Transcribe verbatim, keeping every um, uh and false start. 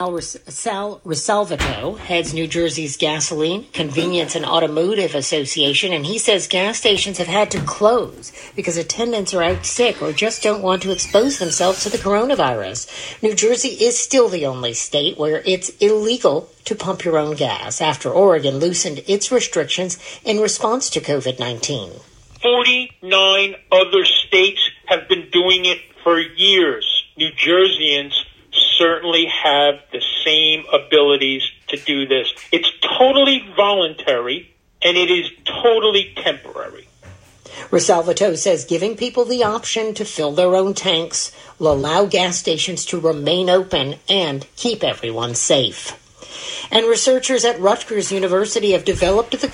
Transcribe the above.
Sal Risalvato heads New Jersey's Gasoline, Convenience, and Automotive Association, and he says gas stations have had to close because attendants are out sick or just don't want to expose themselves to the coronavirus. New Jersey is still the only state where it's illegal to pump your own gas after Oregon loosened its restrictions in response to covid nineteen. forty-nine other states have been doing it for years. New Jerseyans certainly have the same abilities to do this. It's totally voluntary, and it is totally temporary. Risalvato says giving people the option to fill their own tanks will allow gas stations to remain open and keep everyone safe. And researchers at Rutgers University have developed the